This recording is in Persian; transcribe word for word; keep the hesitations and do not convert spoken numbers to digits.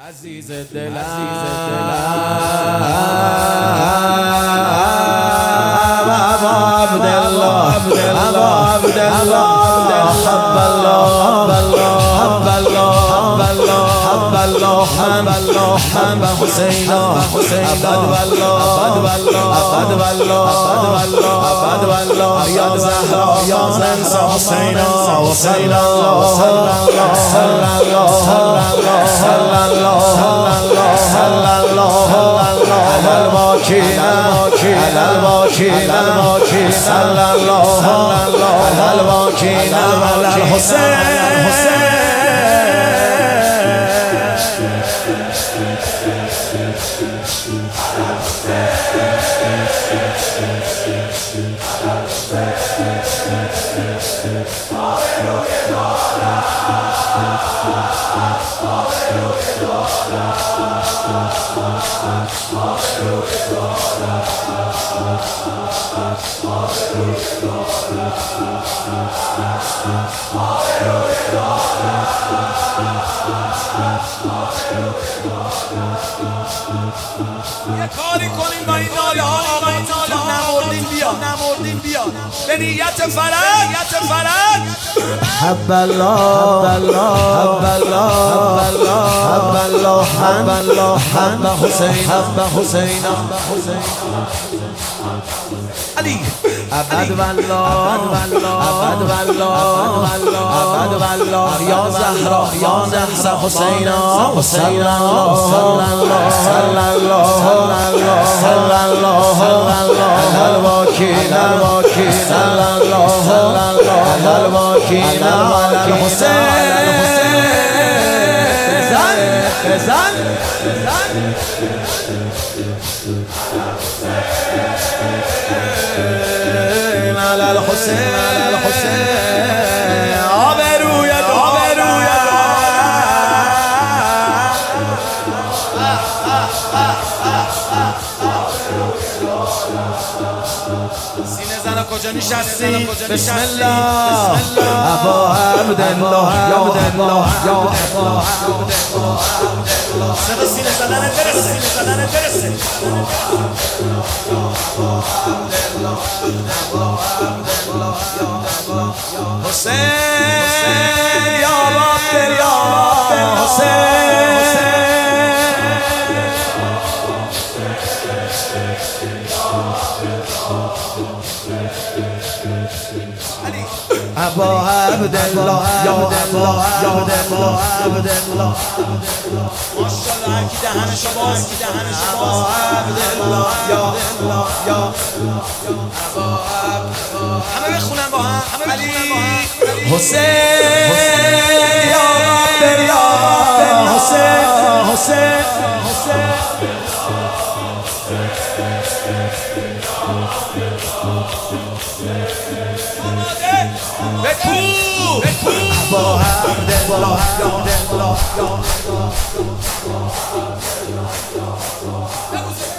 عزیز دلم عزیز دلم ابا عبدالله ابا عبدالله حب الله حب الله حب الله حب الله حب حسینا حسینا والله ابد والله ابد والله یا زهرا یا زهرا حسینا حسینا صلی الله صلی الله صلی الله صلی الله على الواكين على الواكين صلى الله على الواكين على الحسين یه کاری کنیم با این ناله ها آقا نمردیم بیا نمردیم بیا به نیت فرج نیت فرج حب الله حب الله حب الله حب الله حب حسین حب حسین علی ابد والله ابد والله ابد والله یا زهرا یا زهرا حسینا حسینا صلی الله صلی الله صلی الله علی الواکین الواکین صلی الله علی الواکین علی الحسین زن زن على الحسين على الحسين آبرویت آبرویت سینه زن کجا نشستی بسم الله ابا عبدالله یا عبدالله یا عبدالله صدا سینه زدن برسه سینه زدن برسه حسین یا عبدالله یا حسین ابا عبدالله یا عبدالله یا عبدالله عبدالله ماشاءالله هر کی دهنشو باز کی دهنشو باز ابا عبدالله یا عبدالله یا همه بخونن با هم همه علی بخونن با هم حسین یا عبدالله حسین حسین حسین بکو بکو ابا عبدالله یا عبدالله یا